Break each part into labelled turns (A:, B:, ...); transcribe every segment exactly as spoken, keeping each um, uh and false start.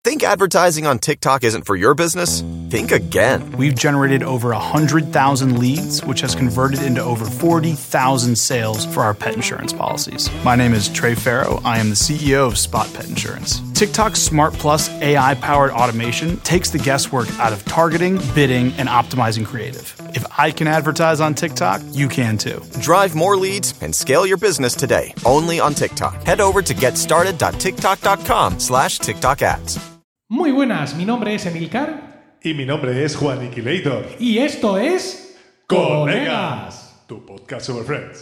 A: Think advertising on TikTok isn't for your business? Think again.
B: We've generated over one hundred thousand leads, which has converted into over forty thousand sales for our pet insurance policies. My name is Trey Farrow. I am the C E O of Spot Pet Insurance. TikTok's Smart Plus A I-powered automation takes the guesswork out of targeting, bidding, and optimizing creative. If I can advertise on TikTok, you can too.
A: Drive more leads and scale your business today, only on TikTok. Head over to getstarted.tiktok.com slash TikTok ads.
C: Muy buenas, mi nombre es Emilcar.
D: Y mi nombre es Juaniquilator.
C: Y esto es...
D: ¡Colegas! Tu podcast sobre Friends.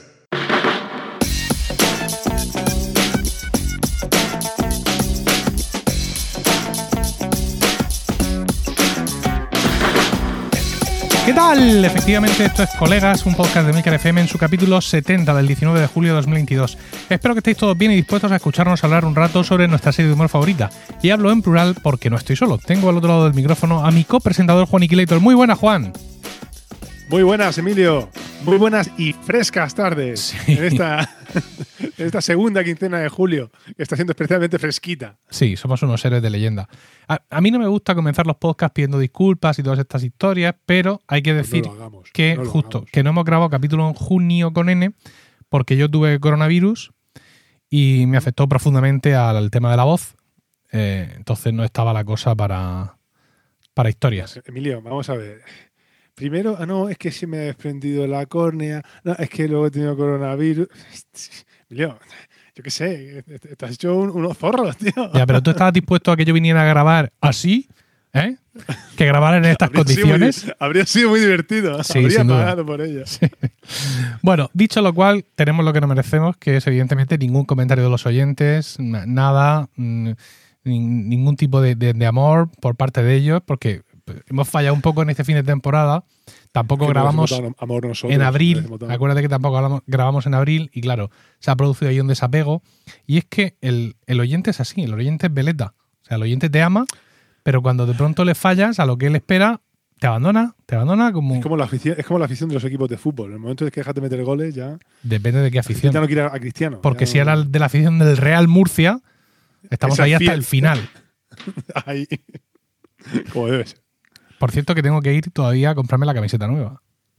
C: ¿Qué tal? Efectivamente, esto es Colegas, un podcast de Emilcar F M en su capítulo setenta del diecinueve de julio de dos mil veintidós. Espero que estéis todos bien y dispuestos a escucharnos hablar un rato sobre nuestra serie de humor favorita. Y hablo en plural porque no estoy solo. Tengo al otro lado del micrófono a mi copresentador Juaniquilator. Muy buena, Juan.
D: Muy buenas, Emilio. Muy buenas y frescas tardes sí. en, esta, en esta segunda quincena de julio, que está siendo especialmente fresquita.
C: Sí, somos unos héroes de leyenda. A, a mí no me gusta comenzar los podcasts pidiendo disculpas y todas estas historias, pero hay que decir
D: no lo hagamos,
C: que
D: no lo
C: justo
D: hagamos.
C: que no hemos grabado capítulo en junio con N porque yo tuve coronavirus y me afectó profundamente al tema de la voz. Eh, entonces no estaba la cosa para, para historias.
D: Emilio, vamos a ver. Primero, ah, no, es que se me ha desprendido la córnea. No, es que luego he tenido coronavirus. Emilio, yo qué sé, estás hecho un, unos zorros, tío.
C: Ya, pero tú estabas dispuesto a que yo viniera a grabar así, ¿eh? Que grabar en estas
D: habría
C: condiciones.
D: Sido muy, habría sido muy divertido.
C: Sí,
D: habría
C: sin duda.
D: pagado por ello.
C: Sí. Bueno, dicho lo cual, tenemos lo que nos merecemos, que es evidentemente ningún comentario de los oyentes, nada, ningún tipo de, de, de amor por parte de ellos, porque hemos fallado un poco en este fin de temporada. Tampoco grabamos
D: amor nosotros,
C: en abril. Acuérdate que tampoco hablamos, grabamos en abril y claro, se ha producido ahí un desapego. Y es que el, el oyente es así, el oyente es veleta. O sea, el oyente te ama, pero cuando de pronto le fallas a lo que él espera, te abandona, te abandona como...
D: Es como la afición, es como la afición de los equipos de fútbol. En el momento en que dejas de meter goles ya...
C: Depende de qué afición.
D: Ya no quiere a Cristiano.
C: Porque
D: ya
C: si
D: no...
C: era de la afición del Real Murcia, estamos ahí hasta el final.
D: Ahí. Como debe ser.
C: Por cierto que tengo que ir todavía a comprarme la camiseta nueva.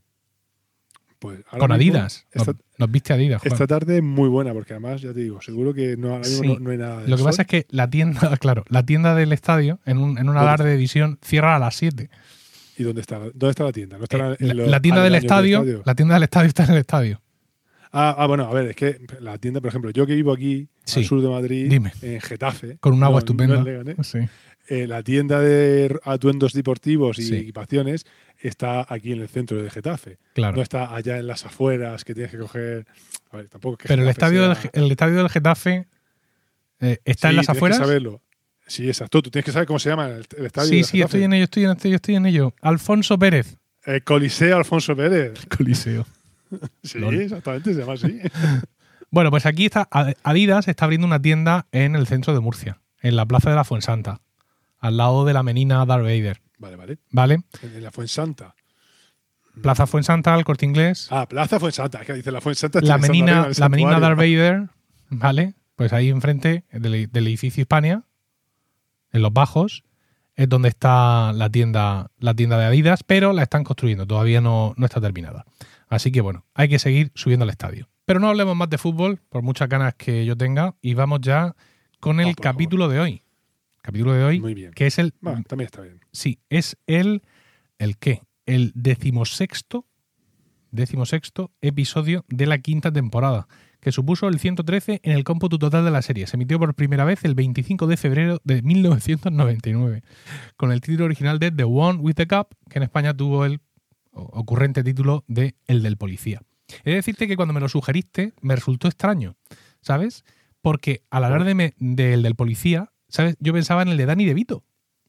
D: Pues ahora
C: con
D: mismo,
C: Adidas.
D: Esta,
C: nos, nos viste Adidas. Juan.
D: Esta tarde es muy buena porque además, ya te digo, seguro que no, ahora mismo
C: sí.
D: no, no hay nada de
C: Lo que
D: sol.
C: pasa es que la tienda, claro, la tienda del estadio, en un, en un alarde de visión, cierra a las siete.
D: ¿Y dónde está, dónde está la tienda? ¿No está
C: Eh,
D: en
C: la,
D: los,
C: la tienda del estadio,
D: del estadio?
C: La tienda del estadio está en el estadio.
D: Ah, ah, bueno, a ver, es que la tienda, por ejemplo, yo que vivo aquí,
C: sí.
D: al sur de Madrid,
C: Dime.
D: en Getafe.
C: Con un agua
D: no,
C: estupenda.
D: No en Leganés,
C: sí.
D: eh, la tienda de atuendos deportivos y
C: sí.
D: equipaciones está aquí en el centro de Getafe.
C: Claro.
D: No está allá en las afueras que tienes que coger. A ver, tampoco es que
C: Pero el estadio,
D: sea...
C: del, el estadio del Getafe eh, está
D: sí,
C: en las
D: tienes
C: afueras.
D: Que saberlo. Sí, exacto. Tú tienes que saber cómo se llama el, el estadio.
C: Sí,
D: de
C: sí,
D: Getafe.
C: estoy en ello, estoy en ello, estoy en ello. Alfonso Pérez.
D: El Coliseo Alfonso Pérez.
C: Coliseo.
D: Sí,
C: Lol.
D: exactamente, se llama así.
C: Bueno, pues aquí está Adidas está abriendo una tienda en el centro de Murcia, en la plaza de la Fuensanta, al lado de la menina Darth Vader.
D: Vale, vale.
C: ¿Vale?
D: En la Fuensanta.
C: Plaza Fuensanta, el Corte Inglés.
D: Ah, Plaza Fuensanta. Es que dice la Fuensanta.
C: La menina,
D: arriba,
C: la menina Darth Vader, ¿vale? Pues ahí enfrente del, del edificio Hispania, en los bajos, es donde está la tienda, la tienda de Adidas, pero la están construyendo, todavía no, no está terminada. Así que bueno, hay que seguir subiendo al estadio. Pero no hablemos más de fútbol, por muchas ganas que yo tenga, y vamos ya con el
D: oh,
C: capítulo
D: favor.
C: de hoy. Capítulo de hoy,
D: Muy bien.
C: que es el...
D: Bueno, también está bien.
C: Sí, es el... ¿El qué? El decimosexto, decimosexto episodio de la quinta temporada, que supuso el ciento trece en el cómputo total de la serie. Se emitió por primera vez el veinticinco de febrero de mil novecientos noventa y nueve, con el título original de The One with the Cup, que en España tuvo el ocurrente título de El del Policía. He de decirte que cuando me lo sugeriste me resultó extraño, ¿sabes? Porque al hablar de me, de El del Policía, ¿sabes? Yo pensaba en el de Danny DeVito.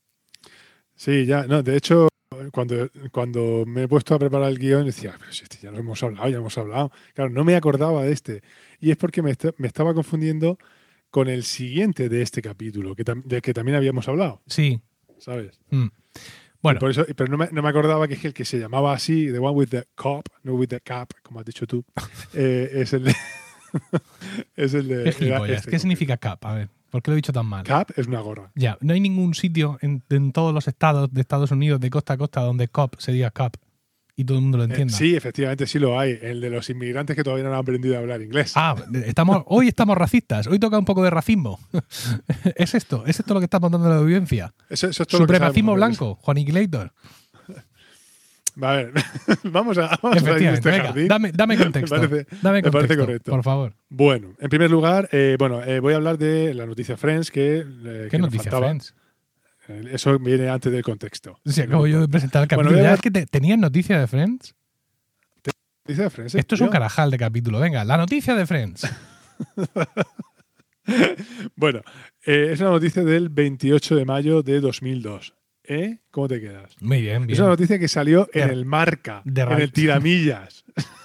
D: Sí, ya, no, de hecho, cuando, cuando me he puesto a preparar el guión, decía, pero si este ya lo hemos hablado, ya hemos hablado. Claro, no me acordaba de este. Y es porque me, est- me estaba confundiendo con el siguiente de este capítulo, que, tam- de que también habíamos hablado,
C: Sí.
D: ¿sabes?
C: Mm. Bueno,
D: Y por eso, pero no me, no me acordaba que es que el que se llamaba así, The One with the Cop, no with the Cap, como has dicho tú, eh, es el de... es el de...
C: qué
D: era
C: gilipollas.
D: este
C: ¿Qué significa cap? A ver, ¿Por qué lo he dicho tan mal?
D: Cap es una gorra.
C: Ya, no hay ningún sitio en, en todos los estados de Estados Unidos de costa a costa donde cop se diga cap y todo el mundo lo entienda.
D: Eh, sí, efectivamente sí lo hay. El de los inmigrantes que todavía no han aprendido a hablar inglés.
C: Ah, estamos, hoy estamos racistas. Hoy toca un poco de racismo. ¿Es esto? ¿Es esto lo que está apuntando la audiencia?
D: Eso, eso es todo lo que
C: Supremacismo
D: sabemos.
C: blanco, Juaniquilator.
D: A ver, vamos a, vamos a ir a
C: Efectivamente,
D: este
C: venga,
D: jardín.
C: dame, dame contexto.
D: Me parece,
C: dame
D: me parece
C: contexto,
D: correcto.
C: por favor.
D: Bueno, en primer lugar, eh, bueno, eh, voy a hablar de la noticia Friends que, eh,
C: ¿Qué
D: que nos
C: noticia,
D: faltaba.
C: Friends?
D: Eh, Eso viene antes del contexto.
C: Si acabo yo de presentar el
D: Bueno,
C: capítulo.
D: voy a
C: ¿Ya
D: hablar-
C: es que te- tenías noticia de Friends?
D: Noticia de Friends. ¿eh,
C: Esto es un
D: tío?
C: carajal de capítulo. Venga, la noticia de Friends.
D: Bueno, eh, es una noticia del veintiocho de mayo de dos mil dos. ¿Eh? ¿Cómo te quedas?
C: Muy bien, bien.
D: Es una noticia que salió en
C: De-
D: el Marca,
C: de
D: en
C: radio.
D: el Tiramillas.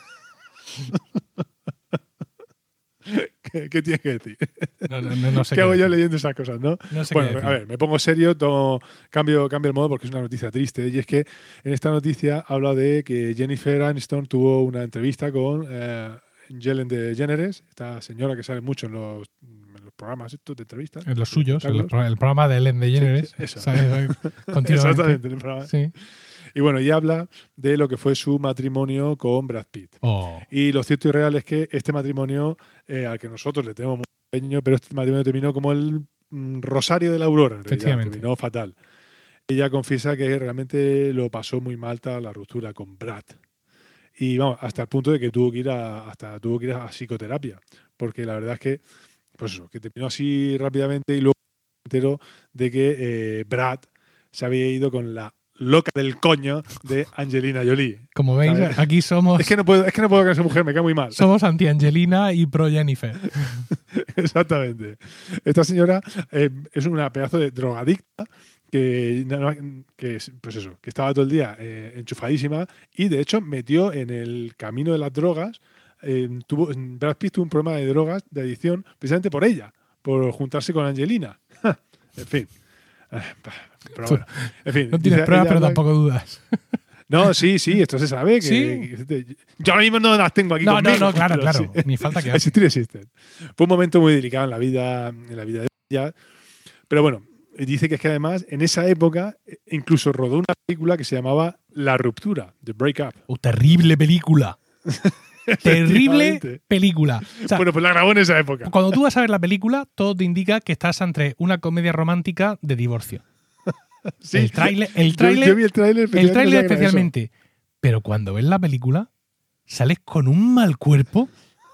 D: ¿Qué, qué tienes que decir?
C: No, no, no, no sé
D: ¿Qué hago yo
C: decir.
D: leyendo esas cosas, no?
C: No sé qué
D: Bueno,
C: decir.
D: a ver, me pongo serio, tomo- cambio, cambio el modo porque es una noticia triste. Y es que en esta noticia habla de que Jennifer Aniston tuvo una entrevista con eh, Ellen DeGeneres, esta señora que sale mucho en los, en los programas estos de entrevistas.
C: En los suyos, en los
D: espectáculos.
C: pro- el programa de Ellen DeGeneres.
D: Sí, sí, eso.
C: ¿Sabes? Continuamente.
D: Exactamente, en el programa.
C: Sí.
D: Y bueno, y habla de lo que fue su matrimonio con Brad Pitt.
C: Oh,
D: Y lo cierto y real es que este matrimonio, eh, al que nosotros le tenemos mucho cariño, pero este matrimonio terminó como el mm, Rosario de la Aurora, en realidad,
C: Efectivamente.
D: terminó fatal. Ella confiesa que realmente lo pasó muy mal tras la ruptura con Brad. Y vamos, hasta el punto de que tuvo que ir a, hasta tuvo que ir a psicoterapia. Porque la verdad es que, pues eso, que terminó así rápidamente y luego me entero de que eh, Brad se había ido con la loca del coño de Angelina Jolie.
C: como veis,
D: ¿Sabes?
C: aquí somos,
D: Es que no puedo, es que no puedo con esa mujer, me cae muy mal.
C: somos anti-Angelina y pro-Jennifer.
D: Exactamente. Esta señora eh, es una pedazo de drogadicta que, que, pues eso, que estaba todo el día eh, enchufadísima y de hecho metió en el camino de las drogas. Eh, tuvo, Brad Pitt tuvo un problema de drogas, de adicción, precisamente por ella, por juntarse con Angelina. En fin. Pero bueno, en fin,
C: No tienes
D: dice-
C: pruebas,
D: ella
C: pero
D: habla-
C: tampoco dudas.
D: No, sí, sí, esto se sabe. Que,
C: ¿Sí?
D: que- yo ahora mismo no las tengo aquí
C: No, no,
D: conmigo.
C: no, claro,
D: pero
C: claro.
D: sí.
C: Ni falta que hace.
D: Existir existen. Fue un momento muy delicado en la vida, en la vida de ella. Pero bueno, dice que es que además en esa época eh, incluso rodó una película que se llamaba La Ruptura, The Breakup.
C: Oh, terrible película. Terrible
D: Efectivamente.
C: película. O sea,
D: Bueno, pues la grabó en esa época.
C: cuando tú vas a ver la película, todo te indica que estás entre una comedia romántica de divorcio.
D: Sí.
C: El tráiler, el
D: Yo-
C: tráiler,
D: yo vi el tráiler,
C: el
D: efectivamente,
C: tráiler
D: pensaba que era eso.
C: especialmente. Pero cuando ves la película, sales con un mal cuerpo.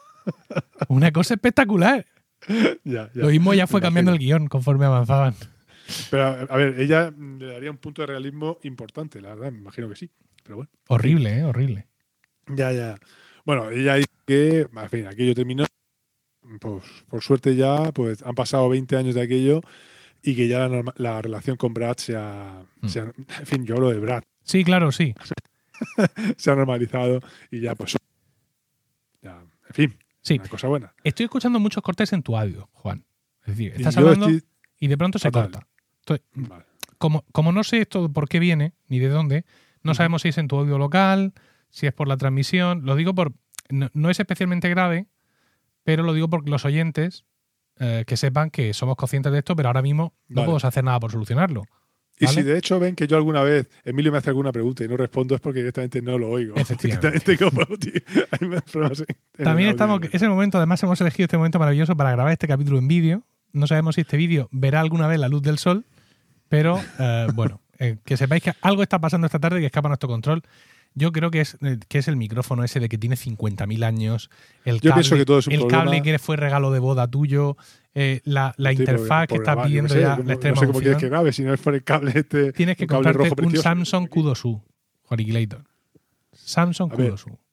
C: Una cosa espectacular.
D: Ya, ya.
C: Lo mismo ya fue
D: Me
C: cambiando el
D: imagino.
C: guión conforme avanzaban.
D: Pero a ver, ella mm, le daría un punto de realismo importante, la verdad, me imagino que sí. Pero bueno.
C: Horrible, ¿eh? Horrible.
D: Ya, ya. Bueno, ella dice que, en fin, aquello terminó. Pues, por suerte ya, pues han pasado veinte años de aquello y que ya la, norma- la relación con Brad se ha,
C: Mm.
D: se ha- en fin, yo hablo de Brad,
C: Sí, claro, sí.
D: se ha normalizado y ya, pues, ya, en fin,
C: Sí.
D: una cosa buena.
C: Estoy escuchando muchos cortes en tu audio, Juan. Es decir,
D: Y
C: estás
D: yo
C: hablando
D: estoy-
C: y de pronto se
D: Fatal.
C: corta. Entonces,
D: Vale.
C: como, como no sé esto por qué viene, ni de dónde, no
D: Ujú.
C: sabemos si es en tu audio local, si es por la transmisión. Lo digo por. No, no es especialmente grave, pero lo digo porque los oyentes eh, que sepan que somos conscientes de esto, pero ahora mismo no
D: Vale.
C: podemos hacer nada por solucionarlo.
D: Y
C: ¿vale?
D: si de hecho ven que yo alguna vez, Emilio me hace alguna pregunta y no respondo, es porque directamente no lo oigo.
C: Efectivamente.
D: Directamente como, tío, hay más problemas en- en el
C: También
D: audio.
C: estamos. Es el momento, además, hemos elegido este momento maravilloso para grabar este capítulo en vídeo. No sabemos si este vídeo verá alguna vez la luz del sol, pero eh, bueno, eh, que sepáis que algo está pasando esta tarde que escapa a nuestro control. Yo creo que es, eh, que es el micrófono ese de que tiene cincuenta mil años, el
D: Yo
C: cable,
D: pienso que todo es un
C: el
D: problema.
C: cable que fue regalo de boda tuyo, eh, la, la
D: Sí,
C: interfaz
D: por-
C: que
D: por
C: está
D: grabar, yo
C: pidiendo
D: qué sé,
C: ya
D: como-
C: la extrema
D: No sé cómo quieres que
C: unción.
D: grabe, si no es por el cable este.
C: Tienes que
D: un cable
C: comprarte
D: rojo
C: un
D: precioso.
C: Samsung Q dos U, Juaniquilator. Samsung
D: A
C: Q
D: ver,
C: dos U.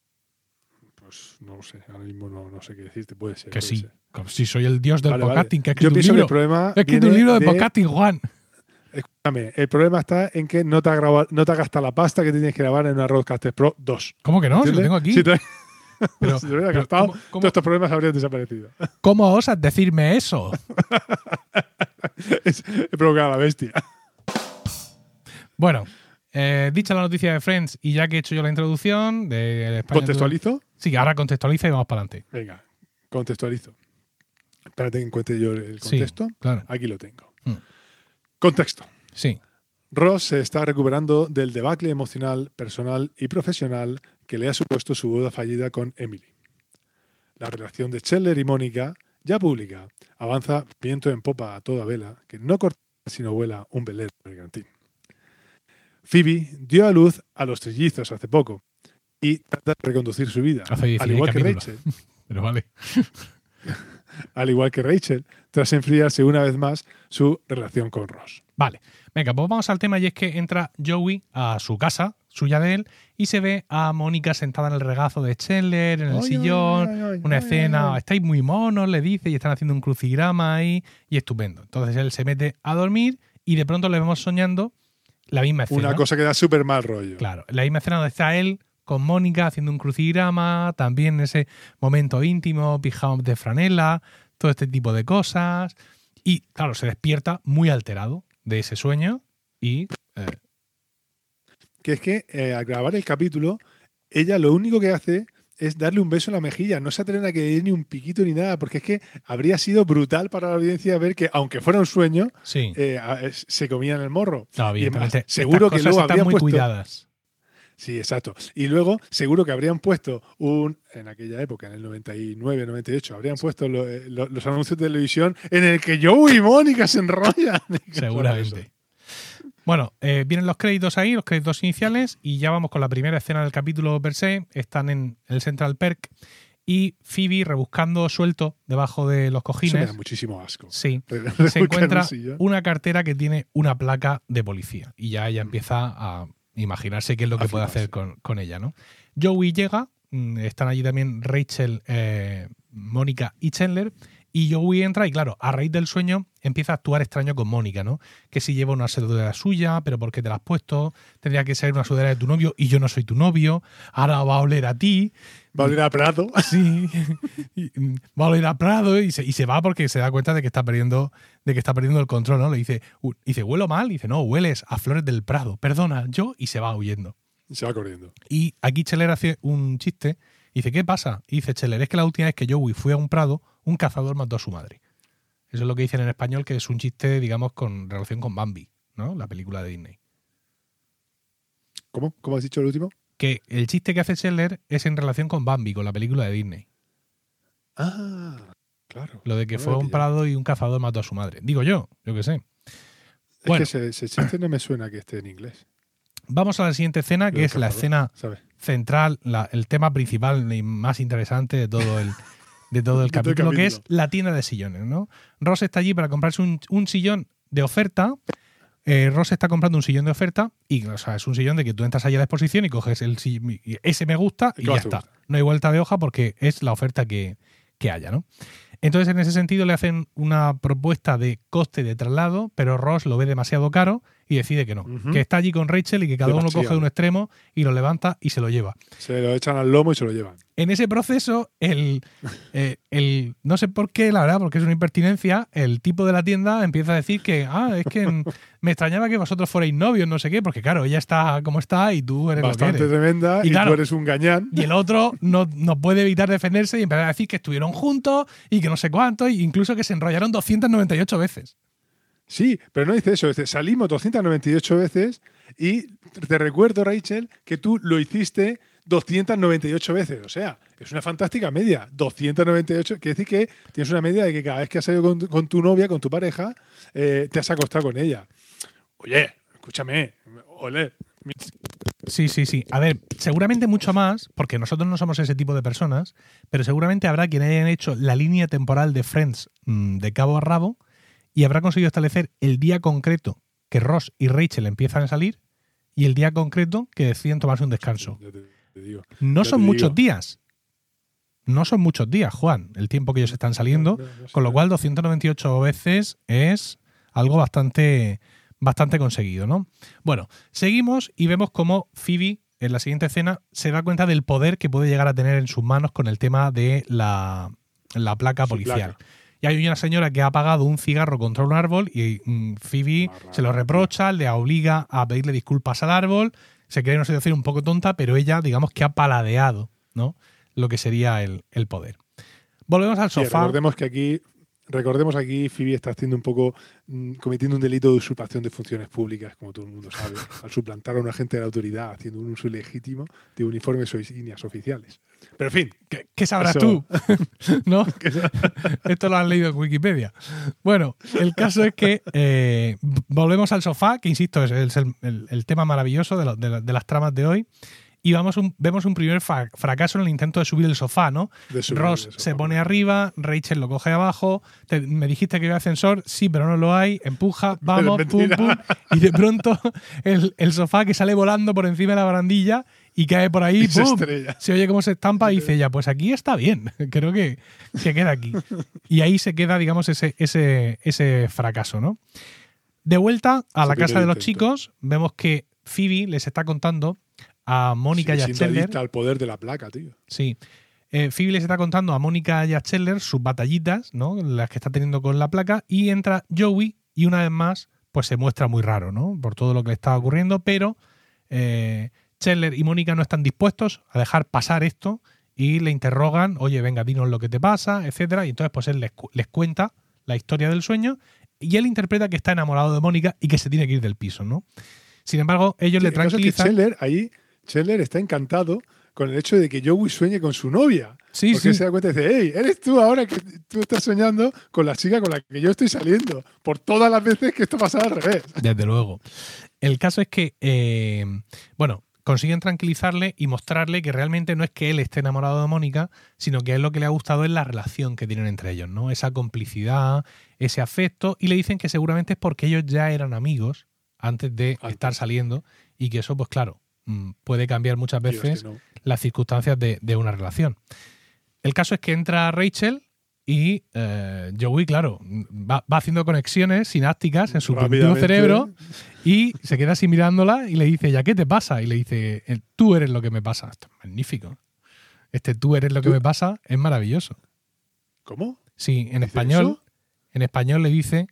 D: Pues no lo sé, ahora mismo no, no sé qué decirte, puede ser.
C: Que
D: puede
C: sí.
D: ser.
C: Como si soy el dios del
D: Vale, vale.
C: podcasting, que ha
D: Yo
C: escrito un
D: pienso que el
C: libro.
D: problema.
C: He escrito un
D: viene
C: libro de
D: de-
C: podcasting, Juan.
D: Escúchame, el problema está en que no te ha grabado, no te ha gastado la pasta que tienes que grabar en una Rodecaster Pro dos.
C: ¿Cómo que no? Si lo
D: ¿Entiendes?
C: tengo aquí.
D: Si te,
C: Pero-
D: si te hubieras
C: pero
D: gastado,
C: ¿cómo- cómo-
D: todos estos problemas habrían desaparecido.
C: ¿Cómo osas decirme eso?
D: Es- He provocado a la bestia.
C: Bueno, eh, dicha la noticia de Friends y ya que he hecho yo la introducción de España.
D: ¿Contextualizo?
C: Sí, ahora contextualiza y vamos para adelante.
D: Venga, contextualizo. Espérate que encuentre yo el contexto.
C: Sí, claro.
D: Aquí lo tengo.
C: Mm.
D: Contexto.
C: Sí.
D: Ross se está recuperando del debacle emocional, personal y profesional que le ha supuesto su boda fallida con Emily. La relación de Chandler y Mónica, ya pública, avanza viento en popa a toda vela, que no corta sino vuela un velero mercantil. Phoebe dio a luz a los trillizos hace poco y trata de reconducir su vida,
C: Hace
D: al igual que
C: capítulos.
D: Rachel.
C: Pero vale.
D: Al igual que Rachel, tras enfriarse una vez más su relación con Ross.
C: Vale. Venga, pues vamos al tema y es que entra Joey a su casa, suya de él, y se ve a Mónica sentada en el regazo de Chandler, en el
D: Ay,
C: sillón,
D: ay, ay, ay,
C: una
D: ay,
C: escena,
D: ay, ay.
C: estáis muy monos, le dice, y están haciendo un crucigrama ahí, y estupendo. Entonces él se mete a dormir y de pronto le vemos soñando la misma escena.
D: Una cosa que da súper mal rollo.
C: Claro, la misma escena donde está él con Mónica haciendo un crucigrama, también ese momento íntimo, pijama de franela, todo este tipo de cosas. Y claro, se despierta muy alterado de ese sueño y... Eh,
D: Que es que eh, al grabar el capítulo, ella lo único que hace es darle un beso en la mejilla. No se atreven a que le dé ni un piquito ni nada, porque es que habría sido brutal para la audiencia ver que, aunque fuera un sueño,
C: sí,
D: eh, a- es- se comían el morro.
C: no,
D: Y además,
C: evidentemente,
D: seguro
C: estas
D: que
C: cosas
D: luego
C: están
D: habrían
C: muy
D: puesto.
C: cuidadas.
D: Sí, exacto. Y luego, seguro que habrían puesto un. En aquella época, en el noventa y nueve, noventa y ocho, habrían puesto lo- eh, lo- los anuncios de televisión en el que Joey y Mónica se enrollan.
C: Seguramente. Bueno, eh, vienen los créditos ahí, los créditos iniciales, y ya vamos con la primera escena del capítulo per se. Están en el Central Perk y Phoebe rebuscando suelto debajo de los
D: Eso me
C: cojines.
D: da muchísimo asco.
C: Sí,
D: Buscar
C: se
D: un
C: encuentra
D: sillón.
C: una cartera que tiene una placa de policía y ya ella empieza a imaginarse qué es lo que
D: A
C: puede hacer
D: fliparse.
C: con, con ella, ¿no? Joey llega, mm, están allí también Rachel, eh, Mónica y Chandler, y Joey entra y claro, a raíz del sueño empieza a actuar extraño con Mónica, ¿no? Que si lleva una sudadera suya, pero ¿por qué te la has puesto? Tendría que ser una sudadera de tu novio y yo no soy tu novio, ahora va a oler a ti.
D: Va a oler a Prado.
C: Sí, y, mm, va a oler a Prado y se, y se va porque se da cuenta de que está perdiendo, de que está perdiendo el control, ¿no? Le dice, "Uh", dice, ¿huelo mal? Y dice, no, hueles a flores del Prado, perdona, yo, y se va huyendo.
D: Se va corriendo.
C: Y aquí Scheller hace un chiste, y dice, ¿qué pasa? Y dice Scheller, es que la última vez que Joey fue a un prado, un cazador mató a su madre. Eso es lo que dicen en español, que es un chiste, digamos, con relación con Bambi, ¿no? La película de Disney.
D: ¿Cómo? ¿Cómo has dicho el último?
C: Que el chiste que hace Scheller es en relación con Bambi, con la película de Disney.
D: Ah, claro.
C: Lo de que
D: No
C: fue
D: lo
C: a
D: he
C: un
D: pillado.
C: prado y un cazador mató a su madre. Digo yo, yo qué sé.
D: Es
C: Bueno.
D: que ese, ese chiste no me suena que esté en inglés.
C: Vamos a la siguiente escena,
D: Lo
C: que
D: del
C: es la
D: cazador,
C: escena
D: ¿sabes?
C: central, la- el tema principal y más interesante de todo el, de todo el
D: De todo el
C: capítulo, que es
D: capítulo.
C: la tienda de sillones, ¿no? Ross está allí para comprarse un, un sillón de oferta. Eh, Ross está comprando un sillón de oferta y, o sea, es un sillón de que tú entras allí a la exposición y coges el sillón, y ese me gusta y
D: ¿Y
C: ya
D: cuál te
C: está.
D: gusta?
C: No hay vuelta de hoja porque es la oferta que, que haya, ¿no? Entonces, en ese sentido, le hacen una propuesta de coste de traslado, pero Ross lo ve demasiado caro y decide que no.
D: Ujú.
C: Que está allí con Rachel y que cada uno
D: Demasiado.
C: coge de un extremo y lo levanta y se lo lleva.
D: Se lo echan al lomo y se lo llevan.
C: En ese proceso, el, eh, el no sé por qué, la verdad, porque es una impertinencia, el tipo de la tienda empieza a decir que, ah, es que mm, me extrañaba que vosotros fuerais novios, no sé qué, porque claro, ella está como está y tú eres
D: Bastante
C: lo que eres.
D: tremenda
C: Y
D: y,
C: claro,
D: tú eres un gañán.
C: Y el otro no, no puede evitar defenderse y empezar a decir que estuvieron juntos y que no sé cuánto, e incluso que se enrollaron doscientas noventa y ocho veces.
D: Sí, pero no dice eso. Dice, salimos doscientas noventa y ocho veces y te recuerdo, Rachel, que tú lo hiciste doscientas noventa y ocho veces. O sea, es una fantástica media. doscientas noventa y ocho. Quiere decir que tienes una media de que cada vez que has salido con, tu- con tu novia, con tu pareja, eh, te has acostado con ella. Oye, escúchame. Ole.
C: Sí, sí, sí. A ver, seguramente mucho más, porque nosotros no somos ese tipo de personas, pero seguramente habrá quien hayan hecho la línea temporal de Friends mmm, de cabo a rabo y habrá conseguido establecer el día concreto que Ross y Rachel empiezan a salir y el día concreto que deciden tomarse un descanso.
D: Ya te, te digo.
C: No
D: Ya
C: son
D: te
C: muchos
D: digo.
C: días. No son muchos días, Juan, el tiempo que ellos están saliendo,
D: No, no, no sé.
C: con lo cual doscientas noventa y ocho veces es algo bastante, bastante conseguido, ¿no? Bueno, seguimos y vemos cómo Phoebe, en la siguiente escena, se da cuenta del poder que puede llegar a tener en sus manos con el tema de la, la placa
D: Su
C: policial.
D: placa.
C: Y hay una señora que ha apagado un cigarro contra un árbol y mm, Phoebe
D: Marrana,
C: se lo reprocha, le obliga a pedirle disculpas al árbol, se cree una situación un poco tonta, pero ella, digamos que ha paladeado, ¿no?, lo que sería el, el poder. Volvemos al
D: Sí,
C: sofá.
D: recordemos que aquí recordemos aquí, Phoebe está haciendo un poco, mm, cometiendo un delito de usurpación de funciones públicas, como todo el mundo sabe, al suplantar a un agente de la autoridad haciendo un uso ilegítimo de uniformes o insignias oficiales. Pero en fin.
C: ¿Qué, qué sabrás
D: eso...
C: tú? ¿No? Esto lo has leído en Wikipedia. Bueno, el caso es que eh, volvemos al sofá, que insisto, es el, el, el tema maravilloso de, lo, de, la, de las tramas de hoy. Y vamos un, vemos un primer fra fracaso en el intento de subir el sofá, ¿no? Ross sofá, se pone arriba, Rachel lo coge abajo. Te, me dijiste que había ascensor, sí, pero no lo hay. Empuja, vamos, pum, pum. Y de pronto el, el sofá que sale volando por encima de la barandilla y cae por ahí, ¡pum! Se, se oye cómo se estampa y dice ya, pues aquí está bien. Creo que, que queda aquí. Y ahí se queda, digamos, ese, ese, ese fracaso, ¿no? De vuelta a la casa de los chicos, vemos que Phoebe les está contando a Mónica sí, y a Chandler.
D: Al poder de la placa, tío.
C: Sí. Eh, Phoebe les está contando a Mónica y a Chandler sus batallitas, ¿no? Las que está teniendo con la placa. Y entra Joey y una vez más, pues se muestra muy raro, ¿no? Por todo lo que le está ocurriendo. Pero eh, Chandler y Mónica no están dispuestos a dejar pasar esto y le interrogan, oye, venga, dinos lo que te pasa, etcétera. Y entonces, pues él les, les cuenta la historia del sueño y él interpreta que está enamorado de Mónica y que se tiene que ir del piso, ¿no? Sin embargo, ellos
D: sí,
C: le tranquilizan.
D: Es que Chandler ahí. Chandler está encantado con el hecho de que Joey sueñe con su novia.
C: Sí,
D: porque
C: sí.
D: se da cuenta y dice, hey, eres tú ahora que tú estás soñando con la chica con la que yo estoy saliendo. Por todas las veces que esto pasa al revés.
C: Desde luego. El caso es que, eh, bueno, consiguen tranquilizarle y mostrarle que realmente no es que él esté enamorado de Mónica, sino que a él lo que le ha gustado es la relación que tienen entre ellos, ¿no? Esa complicidad, ese afecto. Y le dicen que seguramente es porque ellos ya eran amigos antes de Antes. estar saliendo y que eso, pues claro, puede cambiar muchas veces Dios, que no. las circunstancias de, de una relación. El caso es que entra Rachel y eh, Joey, claro, va, va haciendo conexiones sinápticas en su propio cerebro y se queda así mirándola y le dice, ¿ya qué te pasa? Y le dice, tú eres lo que me pasa. Esto es magnífico. Este tú eres lo que ¿Tú? me pasa es maravilloso.
D: ¿Cómo?
C: Sí, en español, eso? en español le dice,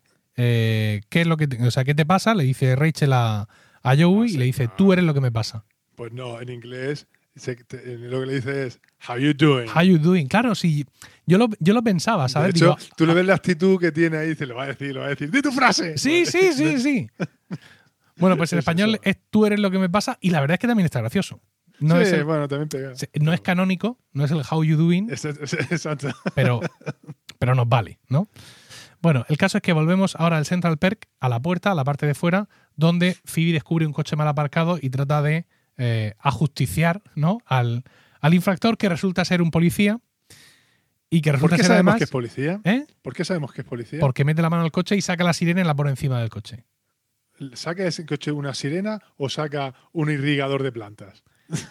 C: eh, ¿qué es lo que te, o sea, ¿qué te pasa? Le dice Rachel a a Joey y le dice, tú eres lo que me pasa.
D: Pues no, en inglés lo que le dice es, how you doing?
C: How you doing? Claro, sí. Yo lo, yo lo pensaba, ¿sabes?
D: De hecho,
C: Digo,
D: tú le ves la actitud que tiene ahí y dice, lo va a decir, lo va a decir. ¡Di tu frase!
C: Sí, sí, sí, sí. Bueno, pues en español es tú eres lo que me pasa y la verdad es que también está gracioso. No
D: sí,
C: es el,
D: bueno, también pega.
C: No es canónico, no es el how you doing,
D: exacto.
C: Pero, pero nos vale, ¿no? Bueno, el caso es que volvemos ahora al Central Perk, a la puerta, a la parte de fuera, donde Phoebe descubre un coche mal aparcado y trata de eh, ajusticiar, ¿no? al, al infractor, que resulta ser un policía y que resulta
D: ¿Por qué
C: ser
D: sabemos
C: además,
D: que es policía?
C: ¿eh?
D: ¿Por qué sabemos que es policía?
C: Porque mete la mano al coche y saca la sirena y la pone encima del coche.
D: ¿Saca ese coche una sirena o saca un irrigador de plantas?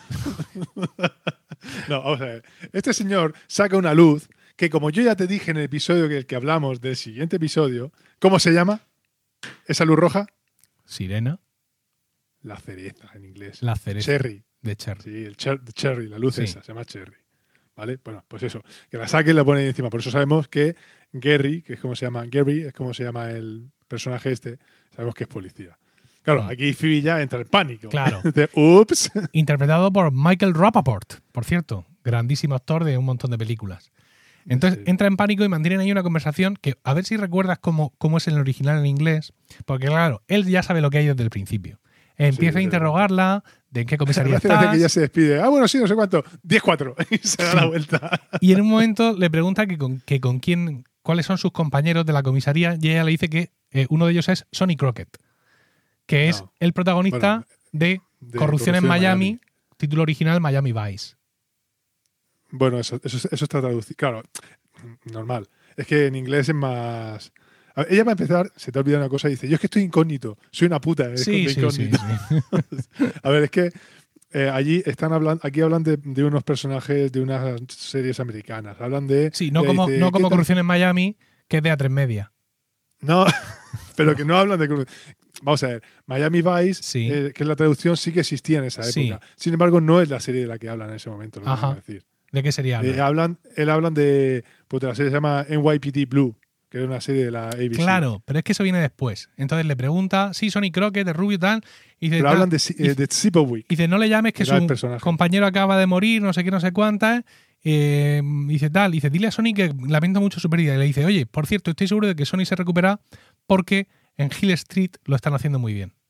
D: No, vamos a ver. Este señor saca una luz que, como yo ya te dije en el episodio que, que hablamos del siguiente episodio, ¿cómo se llama esa luz roja?
C: Sirena.
D: La cereza en inglés.
C: La cereza.
D: Cherry.
C: De cherry.
D: Sí, el cher cherry, la luz
C: sí.
D: esa, se llama cherry. ¿Vale? Bueno, pues eso. Que la saque y la pone encima. Por eso sabemos que Gary, que es como se llama Gary, es como se llama el personaje este, sabemos que es policía. Claro, aquí Phoebe ya entra en pánico.
C: Claro.
D: De, ups.
C: Interpretado por Michael Rapaport, por cierto. Grandísimo actor de un montón de películas. Entonces sí. entra en pánico y mantienen ahí una conversación que, a ver si recuerdas cómo, cómo es el original en inglés, porque claro, él ya sabe lo que hay desde el principio. Empieza sí, a interrogarla, de en qué comisaría estás.
D: Que ya se despide. Ah, bueno, sí, no sé cuánto. diez cuatro. Y se da sí. la vuelta.
C: Y en un momento le pregunta que con, que con quién, cuáles son sus compañeros de la comisaría y ella le dice que eh, uno de ellos es Sonny Crockett, que no. es el protagonista bueno, de, de Corrupción, Corrupción en Miami, Miami, título original Miami Vice.
D: Bueno, eso, eso, eso está traducido. Claro, normal. Es que en inglés es más... A ver, ella va a empezar, se te olvida una cosa y dice, yo es que estoy incógnito, soy una puta.
C: Sí, sí, sí, sí.
D: A ver, es que eh, allí están hablando, aquí hablan de, de unos personajes de unas series americanas. Hablan de...
C: Sí, no como, dice, no como Corrupción en Miami, que es de A tres Media.
D: No, pero que no hablan de... Vamos a ver, Miami Vice,
C: sí.
D: eh, que es la traducción, sí que existía en esa época.
C: Sí.
D: Sin embargo, no es la serie de la que hablan en ese momento. Lo
C: Ajá.
D: Que decir.
C: ¿De qué sería?
D: Eh, hablan, él hablan de... Pues la serie se llama N Y P D Blue, que es una serie de la A B C.
C: Claro, pero es que eso viene después. Entonces le pregunta, sí, Sonny Crockett, de Rubio y tal. Y dice,
D: pero hablan de, eh, de Zipowick.
C: Y dice, no le llames que su compañero acaba de morir, no sé qué, no sé cuántas. Eh, dice tal, dice, dile a Sony que lamento mucho su pérdida. Y le dice, oye, por cierto, estoy seguro de que Sony se recupera porque en Hill Street lo están haciendo muy bien.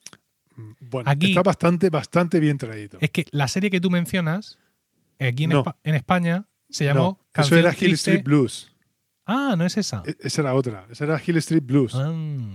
D: Bueno,
C: Aquí,
D: está bastante, bastante bien traído.
C: Es que la serie que tú mencionas, aquí en,
D: No.
C: Espa- en España, se llamó
D: No, eso
C: Canción
D: era Hill
C: Triste.
D: Street Blues.
C: Ah, no es esa.
D: E- Esa era otra. Esa era Hill Street Blues.
C: Ah.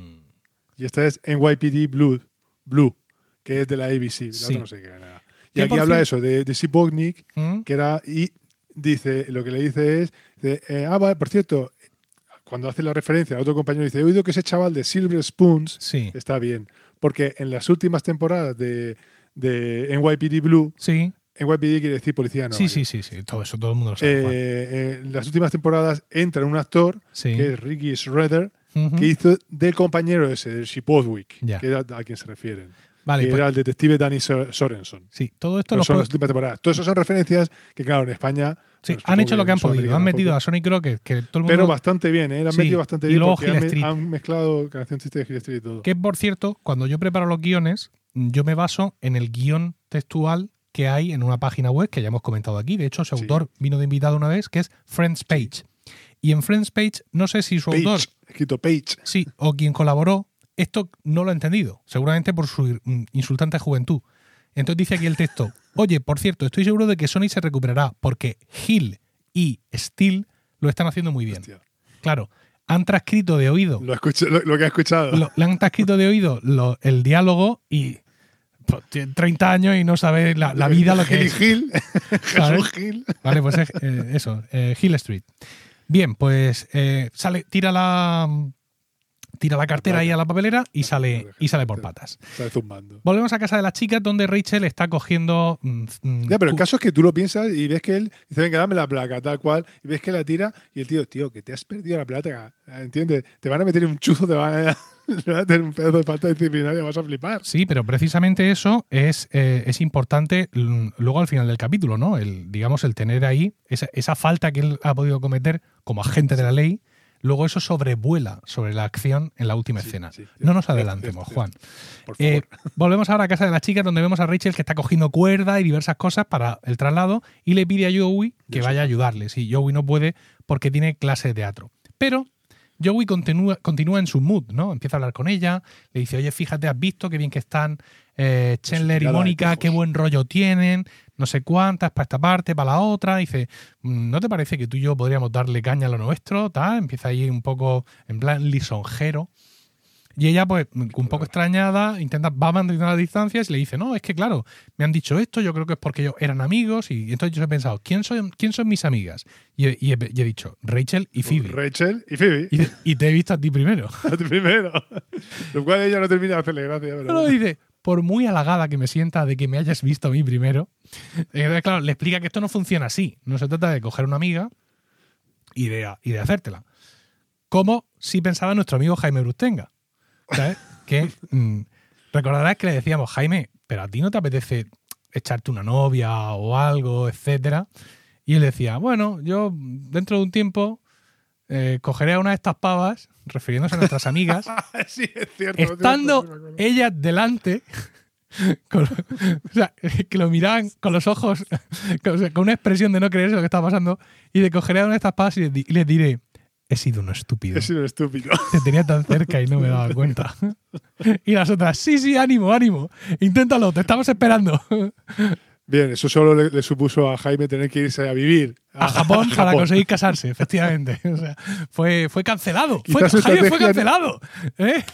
D: Y esta es N Y P D Blue, Blue, que es de la A B C. La
C: Sí.
D: otra no sé qué era. Y
C: Que
D: aquí
C: por
D: habla
C: fin-
D: eso, de, de Sibotnik,
C: ¿Mm?
D: que era. Y dice, lo que le dice es. De, eh, ah, vale, por cierto, cuando hace la referencia a otro compañero, dice: he oído que ese chaval de Silver Spoons
C: Sí,
D: está bien. Porque en las últimas temporadas de, de N Y P D Blue,
C: sí,
D: N Y P D quiere decir policía de
C: sí,
D: Nueva
C: sí,
D: York.
C: sí, sí, todo eso, todo el mundo lo sabe.
D: Eh,
C: Juan.
D: eh, en las últimas temporadas entra un actor
C: Sí.
D: que es Ricky Schroeder,
C: Ujú.
D: que hizo del compañero ese, de Shipodwick,
C: Ya.
D: que era a quien se refieren.
C: Vale,
D: que
C: pues,
D: era el detective Danny Sor- Sorenson.
C: sí, todo esto
D: Pero
C: lo
D: son
C: puedo-
D: las últimas temporadas. Todas esas son referencias que, claro, en España.
C: sí,
D: bueno,
C: han
D: supongo
C: hecho lo que han
D: en
C: podido.
D: Sudamérica
C: Han metido
D: tampoco.
C: a Sonic Crockett, que todo el mundo.
D: Pero bastante bien, ¿eh? La han
C: Sí,
D: metido bastante
C: y
D: bien
C: luego
D: porque
C: Hill
D: han,
C: Street.
D: han mezclado canción triste de Hill Street y todo.
C: Que, por cierto, cuando yo preparo los guiones, yo me baso en el guión textual que hay en una página web que ya hemos comentado aquí. De hecho, su
D: Sí.
C: autor vino de invitado una vez, que es Friends Page. Y en Friends Page, no sé si su
D: Page,
C: autor,
D: escrito Page.
C: sí, o quien colaboró, esto no lo ha entendido, seguramente por su mm, insultante juventud. Entonces dice aquí el texto, oye, por cierto, estoy seguro de que Sony se recuperará porque Hill y Steel lo están haciendo muy bien.
D: Hostia,
C: Claro, han transcrito de oído,
D: lo, escucha- lo- lo que ha escuchado.
C: lo- le han transcrito de oído lo- el diálogo y pues, tiene treinta años y no sabe la, la vida lo que
D: Gil
C: es.
D: Gil.
C: ¿Vale?
D: Jesús Gil.
C: Vale, pues es, eh, eso, eh, Hill Street. Bien, pues eh, sale, tira la tira la cartera ahí a la papelera y sale, y sale por patas.
D: Sale zumbando.
C: Volvemos a casa de las chicas donde Rachel está cogiendo. mm, mm,
D: Ya, pero el
C: cu-
D: caso es que tú lo piensas y ves que él dice, venga, dame la placa, tal cual, y ves que la tira y el tío, tío, que te has perdido la placa, ¿entiendes? Te van a meter un chuzo, te van a, te van a tener un pedazo de falta disciplinaria, vas a flipar.
C: Sí, pero precisamente eso es, eh, es importante mm, luego al final del capítulo, ¿no? El, digamos, el tener ahí esa, esa falta que él ha podido cometer como agente de la ley, luego eso sobrevuela sobre la acción en la última
D: Sí,
C: escena.
D: sí,
C: no nos
D: cierto,
C: adelantemos,
D: cierto,
C: Juan.
D: Por favor.
C: Eh, volvemos ahora a casa de las chicas donde vemos a Rachel que está cogiendo cuerda y diversas cosas para el traslado y le pide a Joey que
D: Eso.
C: vaya a ayudarles. Y Joey no puede porque tiene clase de teatro. Pero Joey continúa, continúa en su mood, ¿no? Empieza a hablar con ella, le dice, oye, fíjate, has visto qué bien que están eh, Chandler y
D: mirada de
C: Mónica,
D: pijos.
C: qué buen rollo tienen, no sé cuántas, para esta parte, para la otra. Dice, ¿no te parece que tú y yo podríamos darle caña a lo nuestro? Tal, empieza ahí un poco en plan lisonjero. Y ella, pues, un poco extrañada, intenta, va manteniendo las distancias y le dice, no, es que claro, me han dicho esto, yo creo que es porque ellos eran amigos. Y entonces yo he pensado, ¿quién son, quién son mis amigas? Y he, y he- y he dicho, Rachel y Phoebe.
D: Rachel y Phoebe.
C: Y, dice, y te he visto a ti primero.
D: A ti primero. Lo cual ella no termina de hacerle gracia. Pero
C: Pero dice, por muy halagada que me sienta de que me hayas visto a mí primero. Entonces, claro, le explica que esto no funciona así. No se trata de coger una amiga y de, y de hacértela. Como si pensaba nuestro amigo Jaime Brustenga. ¿Sabes? Que mm, recordarás que le decíamos, Jaime, pero a ti no te apetece echarte una novia o algo, etcétera. Y él decía, bueno, yo dentro de un tiempo eh, cogeré a una de estas pavas, refiriéndose a nuestras amigas,
D: sí, es cierto.
C: estando
D: es cierto, sí me acuerdo.
C: ellas delante, con- o sea, que lo miraban con los ojos, con, o sea, con una expresión de no creerse lo que estaba pasando, y le cogeré a una de estas pavas y les, di- y les diré, he sido un estúpido.
D: He sido un estúpido.
C: Te tenía tan cerca y no me daba cuenta. Y las otras, sí, sí, ánimo, ánimo. Inténtalo, te estamos esperando.
D: Bien, eso solo le, le supuso a Jaime tener que irse a vivir
C: A Japón para conseguir casarse, efectivamente. O sea, fue, fue cancelado. Fue,
D: Quizás su
C: Jaime fue
D: estrategia-
C: cancelado. ¿Eh?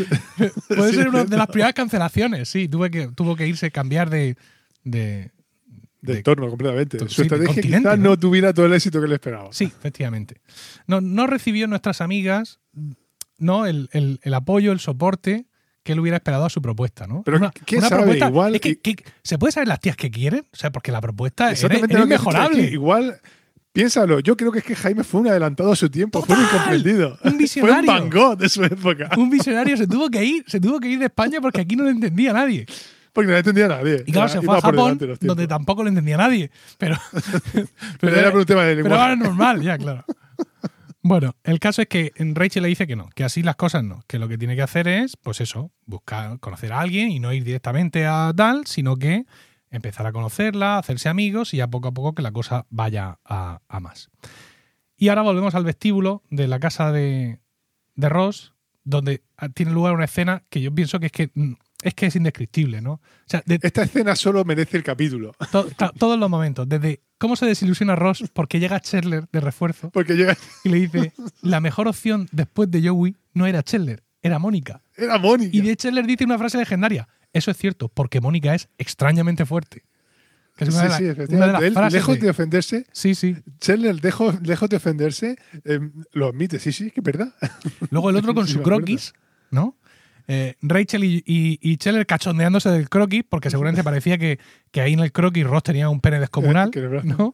C: Puede
D: Sí,
C: ser una de
D: cierto.
C: las primeras cancelaciones. Sí, tuve que, tuvo que irse, cambiar de. de,
D: de
C: de-
D: entorno completamente.
C: to-
D: Su
C: sí, de
D: estrategia
C: continente,
D: quizás
C: ¿no?
D: no tuviera todo el éxito que le esperaba.
C: sí, efectivamente. No, no recibió nuestras amigas no el, el- el apoyo, el soporte que él hubiera esperado a su propuesta, ¿no?
D: Pero quién sabe,
C: propuesta-
D: igual-
C: es que- que- ¿se puede saber las tías que quieren? O sea, porque la propuesta era,
D: Exactamente
C: era
D: lo que he dicho
C: inmejorable.
D: aquí. Igual, piénsalo, yo creo que es que Jaime fue un adelantado a su tiempo, fue un
C: ¡Total!
D: incomprendido.
C: Un
D: Fue
C: visionario.
D: un Van Gogh de su época.
C: Un visionario se tuvo que ir, se tuvo que ir de España porque aquí no lo entendía nadie.
D: Porque no le entendía a nadie.
C: Y claro,
D: Era-
C: se fue
D: iba
C: a
D: por
C: Japón,
D: delante los tiempos.
C: donde tampoco lo entendía nadie. Pero,
D: Pero era por un tema de
C: pero
D: lenguaje.
C: ahora es normal, ya, claro. Bueno, el caso es que Rachel le dice que no, que así las cosas no, que lo que tiene que hacer es, pues eso, buscar, conocer a alguien y no ir directamente a tal, sino que empezar a conocerla, hacerse amigos y ya poco a poco que la cosa vaya a, a más. Y ahora volvemos al vestíbulo de la casa de, de Ross, donde tiene lugar una escena que yo pienso que es que es, que es indescriptible, ¿no? O sea, de,
D: Esta escena solo merece el capítulo.
C: to, to, todos los momentos, desde cómo se desilusiona Ross porque llega Chandler de refuerzo
D: Porque llega...
C: y le dice, la mejor opción después de Joey no era Chandler, era Mónica.
D: Era Mónica.
C: Y de Chandler dice una frase legendaria. Eso es cierto, porque Mónica es extrañamente fuerte. Que es una
D: sí,
C: de la-
D: sí,
C: una
D: efectivamente.
C: de las
D: Él,
C: frases
D: lejos
C: de-
D: de ofenderse,
C: Sí, sí.
D: Chandler, lejos, lejos de ofenderse, eh, lo admite. Sí, sí, que es verdad.
C: Luego el otro con
D: Sí,
C: su
D: me acuerdo.
C: croquis, ¿no? Eh, Rachel y, y, y Chandler cachondeándose del croquis, porque seguramente parecía que, que ahí en el croquis Ross tenía un pene descomunal,
D: Que en el brazo.
C: ¿no?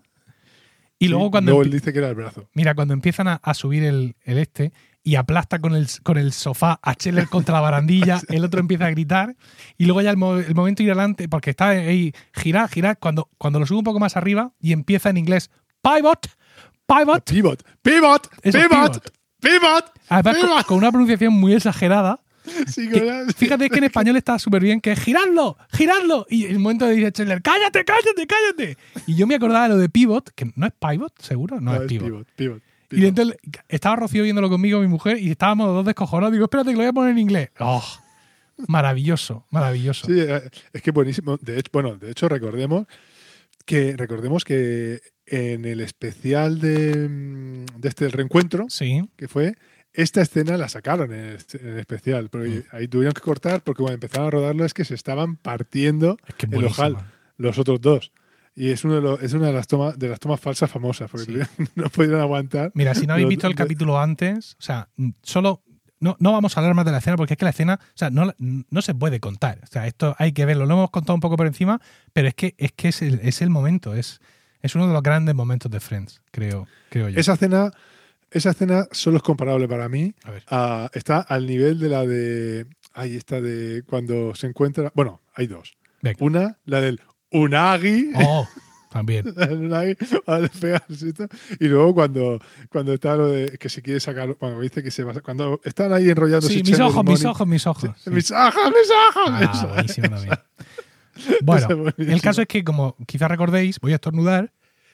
C: Y
D: Sí,
C: luego cuando
D: luego
C: empie-
D: él dice que era el brazo.
C: mira, cuando empiezan a, a subir el, el este y aplasta con el, con el sofá a Chandler contra la barandilla, el otro empieza a gritar y luego ya el, mo- el momento de ir adelante, porque está ahí, girar, girar, cuando, cuando lo sube un poco más arriba y empieza en inglés, pivot, pivot,
D: Pivot, pivot,
C: Eso,
D: pivot, pivot,
C: además con,
D: pivot.
C: con una pronunciación muy exagerada.
D: Sí,
C: Que,
D: que era-
C: fíjate que en español está súper bien, que es giradlo, giradlo. Y el momento de dice Chandler, cállate, cállate, cállate. Y yo me acordaba de lo de pivot, que no es pivot, seguro, no,
D: No,
C: es
D: es
C: pivot.
D: pivot, pivot,
C: Y
D: pivot.
C: entonces estaba Rocío viéndolo conmigo, mi mujer, y estábamos los dos descojonados. Digo, espérate, que lo voy a poner en inglés. Oh, maravilloso, maravilloso.
D: Sí, eh, es que buenísimo. De hecho, bueno, de hecho recordemos que recordemos que en el especial de, mm, de este el reencuentro
C: Sí,
D: que fue, esta escena la sacaron en el, en el especial, porque ahí tuvieron que cortar porque cuando empezaron a rodarlo es que se estaban partiendo
C: es que es
D: el ojal
C: buenísima.
D: los otros dos. Y es, uno de los- es una de las tomas de las tomas falsas famosas, porque
C: Sí.
D: tuvieron- no pudieron aguantar.
C: Mira, si no habéis
D: Los-
C: visto el
D: de-
C: capítulo antes, o sea, solo no, no vamos a hablar más de la escena porque es que la escena, o sea, no, la- no se puede contar. O sea, esto hay que verlo. Lo hemos contado un poco por encima, pero es que es, que es, el, es el momento, es, es uno de los grandes momentos de Friends, creo, creo yo.
D: Esa escena, esa escena solo es comparable para mí.
C: A ver.
D: a- está al nivel de la de. Ahí está de cuando se encuentra. Bueno, hay dos.
C: Venga.
D: Una, la del Unagi.
C: Oh, también.
D: el Unagi, al pegarse esto, y luego cuando, cuando está lo de que se quiere sacar. Cuando dice que se va. Cuando están ahí enrollándose.
C: Sí, mis
D: Chandler y
C: ojos, mis
D: Mónica.
C: ojos, mis ojos. sí.
D: Mis ojos, mis ojos.
C: Ah,
D: Eso.
C: buenísimo también. Bueno,
D: Esa es buenísima.
C: el caso es que, como quizás recordéis, voy a estornudar.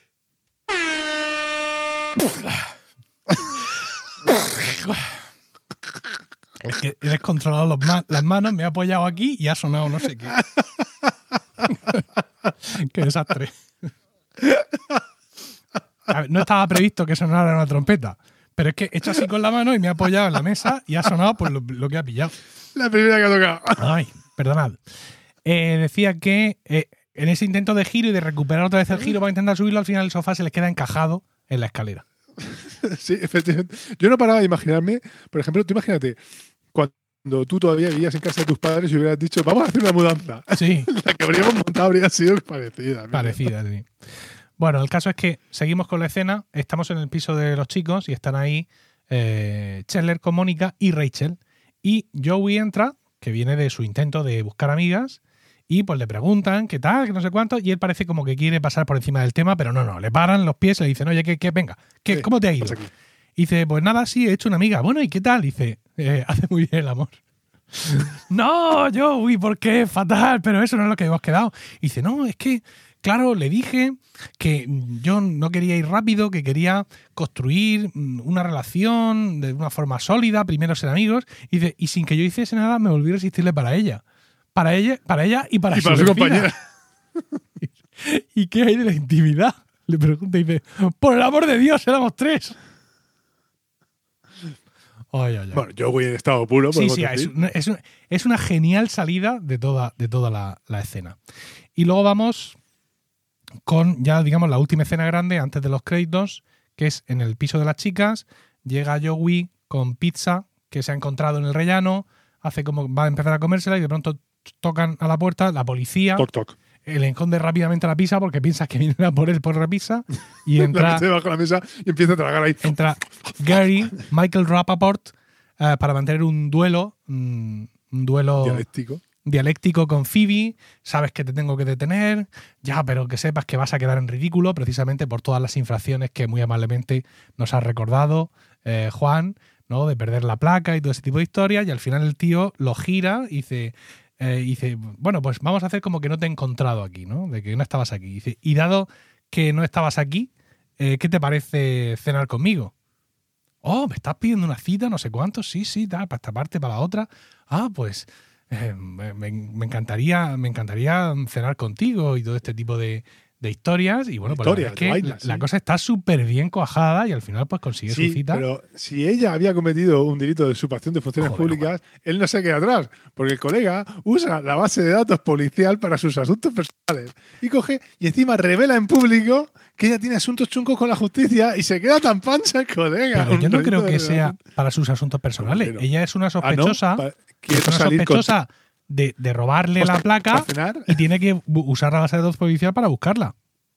C: Es que he descontrolado los ma- las manos, me he apoyado aquí y ha sonado no sé qué. Qué desastre. A ver, no estaba previsto que sonara una trompeta, pero es que he hecho así con la mano y me he apoyado en la mesa y ha sonado pues lo, lo que ha pillado.
D: La primera que ha tocado.
C: Ay, perdonad. Eh, decía que eh, en ese intento de giro y de recuperar otra vez el giro para intentar subirlo, al final el sofá se les queda encajado en la escalera.
D: Sí, efectivamente. Yo no paraba de imaginarme, por ejemplo, tú imagínate, cuando tú todavía vivías en casa de tus padres y hubieras dicho, vamos a hacer una mudanza.
C: Sí,
D: La que habríamos montado habría sido parecida. mira.
C: parecida, sí. Bueno, el caso es que seguimos con la escena, estamos en el piso de los chicos y están ahí eh, Chandler con Mónica y Rachel. Y Joey entra, que viene de su intento de buscar amigas, y pues le preguntan qué tal, que no sé cuánto, y él parece como que quiere pasar por encima del tema, pero no, no, le paran los pies, le dicen, oye, que, que venga, que,
D: ¿Qué
C: ¿cómo te ha ido?
D: pasa aquí?
C: Y dice, pues nada, sí, he hecho una amiga. Bueno, ¿y qué tal? Dice, eh, hace muy bien el amor. No, Joey, ¿por qué? Fatal, pero eso no es lo que hemos quedado. Y dice, no, es que, claro, le dije que yo no quería ir rápido, que quería construir una relación de una forma sólida, primero ser amigos, y, dice, y sin que yo hiciese nada me volví a resistirle para ella. Para ella, para ella y para,
D: Y para su
C: vecina.
D: compañera.
C: ¿Y qué hay de la intimidad? Le pregunta y dice, por el amor de Dios, éramos tres. Ay, ay, ay.
D: Bueno, yo voy en estado puro.
C: Sí,
D: podemos
C: sí, es
D: decir.
C: una, es, una, es una genial salida de toda, de toda la, la escena. Y luego vamos con ya, digamos, la última escena grande antes de los créditos, que es en el piso de las chicas. Llega Joey con pizza que se ha encontrado en el rellano, hace como va a empezar a comérsela y de pronto tocan a la puerta, la policía,
D: Toc, toc.
C: le esconde rápidamente la pizza porque piensa que vienen a por él por la pizza y
D: La
C: entra...
D: mete debajo de la mesa y empieza a tragar ahí.
C: entra Gary, Michael Rappaport, eh, para mantener un duelo, mm, un duelo
D: Dialéctico.
C: dialéctico con Phoebe. Sabes que te tengo que detener, ya, pero que sepas que vas a quedar en ridículo precisamente por todas las infracciones que muy amablemente nos ha recordado eh, Juan, ¿no? De perder la placa y todo ese tipo de historias. Y al final el tío lo gira y dice, eh, y dice, bueno, pues vamos a hacer como que no te he encontrado aquí, ¿no? De que no estabas aquí. Dice, y dado que no estabas aquí, eh, ¿qué te parece cenar conmigo? Oh, ¿me estás pidiendo una cita? No sé cuánto. Sí, sí, da, para esta parte, para la otra. Ah, pues eh, me, me encantaría, me encantaría cenar contigo y todo este tipo de, de historias. Y bueno, pues
D: Historia,
C: la, verdad es que
D: baila,
C: la,
D: sí.
C: la cosa está súper bien cuajada y al final pues consigue
D: Sí,
C: su cita.
D: pero si ella había cometido un delito de usurpación de funciones
C: Joder,
D: públicas, él no se queda atrás, porque el colega usa la base de datos policial para sus asuntos personales y coge y encima revela en público que ella tiene asuntos chuncos con la justicia y se queda tan pancha el colega.
C: Pero yo
D: Un
C: no
D: delito
C: creo
D: de
C: que sea
D: revelación.
C: para sus asuntos personales.
D: Pero-
C: Ella es una
D: Ah, ¿no?
C: sospechosa,
D: Pa-
C: es
D: Quiero
C: una
D: salir con-
C: sospechosa de, de robarle
D: Hostia,
C: la placa
D: ¿para cenar?
C: y tiene que bu- usar la base de datos policial para buscarla.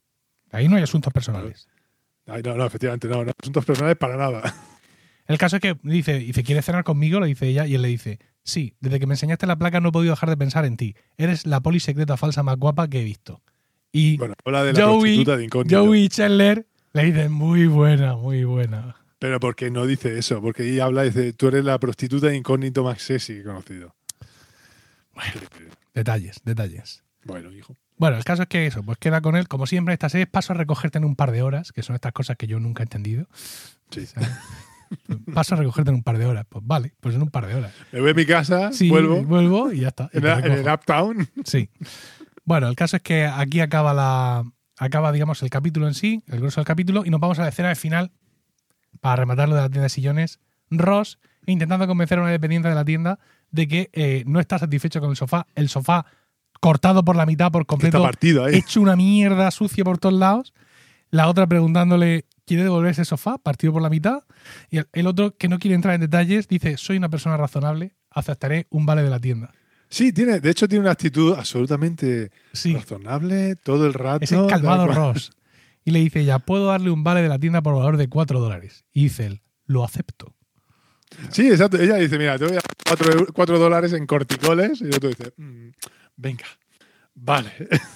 C: Ahí no hay asuntos personales.
D: Ay, no, no, efectivamente, no, no. Asuntos personales para nada.
C: El caso es que dice, dice, ¿quieres cenar conmigo? Le dice ella y él le dice, sí, desde que me enseñaste la placa no he podido dejar de pensar en ti. Eres la poli secreta falsa más guapa que he visto. Y
D: Bueno, habla de la
C: Joey,
D: prostituta de incógnito.
C: Joey y Chandler le dicen, muy buena, muy buena.
D: Pero porque no dice eso, porque ella habla y dice, tú eres la prostituta de incógnito más sexy conocido.
C: Bueno, detalles, detalles.
D: Bueno, hijo.
C: Bueno, el caso es que eso, pues queda con él. Como siempre, esta serie paso a recogerte en un par de horas, que son estas cosas que yo nunca he entendido.
D: Sí.
C: ¿Sabes? Paso a recogerte en un par de horas. Pues vale, pues en un par de horas.
D: Me voy a mi casa,
C: Sí,
D: vuelvo,
C: vuelvo y ya está. y
D: en,
C: te
D: la- en
C: recojo.
D: el Uptown.
C: Sí. Bueno, el caso es que aquí acaba la acaba, digamos, el capítulo en sí, el grueso del capítulo, y nos vamos a la escena de final para rematarlo de la tienda de sillones. Ross intentando convencer a una dependiente de la tienda de que eh, no está satisfecho con el sofá. El sofá cortado por la mitad por
D: Que
C: completo,
D: está partido ahí.
C: hecho una mierda sucia por todos lados. La otra preguntándole, ¿quiere devolver ese sofá partido por la mitad? Y el, el otro, que no quiere entrar en detalles, dice, soy una persona razonable, aceptaré un vale de la tienda.
D: Sí, tiene, de hecho tiene una actitud absolutamente
C: Sí,
D: razonable todo el rato.
C: es el calmado
D: tal cual.
C: Ross. Y le dice ella, puedo darle un vale de la tienda por valor de cuatro dólares. Y dice él, lo acepto.
D: Sí, exacto. Ella dice, mira, te voy a dar cuatro, eu- cuatro dólares en corticoles. Y el otro dice, "Mm, venga, vale.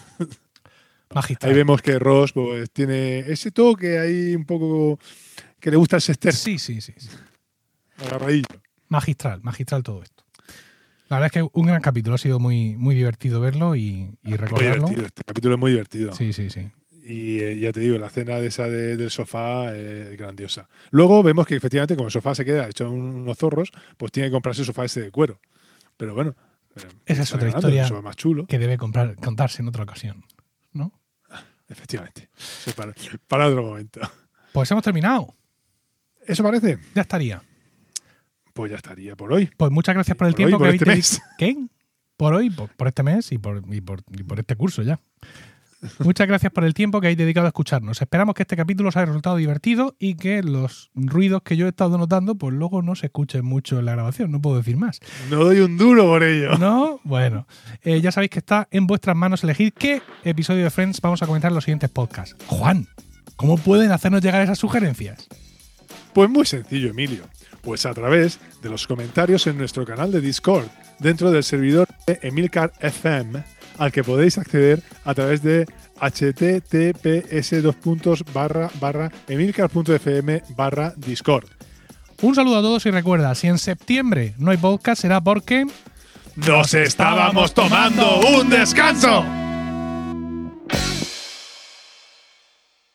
C: Magistral.
D: Ahí vemos que Ross pues, tiene ese toque ahí un poco que le gusta el sexter,
C: Sí, sí, sí, sí.
D: agarradillo.
C: Magistral, magistral todo esto. La verdad es que un gran capítulo. Ha sido muy, muy divertido verlo y, y
D: Muy
C: recordarlo.
D: divertido, este capítulo es muy divertido.
C: Sí, sí, sí.
D: Y eh, ya te digo, la escena de esa de- del sofá es grandiosa. Luego vemos que efectivamente, como el sofá se queda hecho unos zorros, pues tiene que comprarse el sofá ese de cuero. Pero bueno, eh,
C: Esa es
D: está
C: otra
D: ganando,
C: historia.
D: un sofá más chulo.
C: Que debe comprar, contarse en otra ocasión, ¿no?
D: Efectivamente. Eso para, para otro momento.
C: Pues hemos terminado.
D: ¿Eso parece?
C: Ya estaría.
D: Pues ya estaría por hoy.
C: Pues muchas gracias por el
D: Por hoy,
C: tiempo
D: por
C: que
D: este
C: habéis
D: mes.
C: dedi- ¿Qué? Por hoy, por, por este mes y por, y, por, y por este curso ya. Muchas gracias por el tiempo que habéis dedicado a escucharnos. Esperamos que este capítulo os haya resultado divertido y que los ruidos que yo he estado notando, pues luego no se escuchen mucho en la grabación. No puedo decir más.
D: No doy un duro por ello.
C: ¿No? Bueno, eh, ya sabéis que está en vuestras manos elegir qué episodio de Friends vamos a comentar en los siguientes podcasts. Juan, ¿cómo pueden hacernos llegar esas sugerencias?
D: Pues muy sencillo, Emilio. Pues a través de los comentarios en nuestro canal de Discord, dentro del servidor de Emilcar F M, al que podéis acceder a través de https dos puntos barra barra emilcar.fm barra Discord.
C: Un saludo a todos y recuerda, si en septiembre no hay podcast será porque...
D: ¡Nos estábamos tomando un descanso!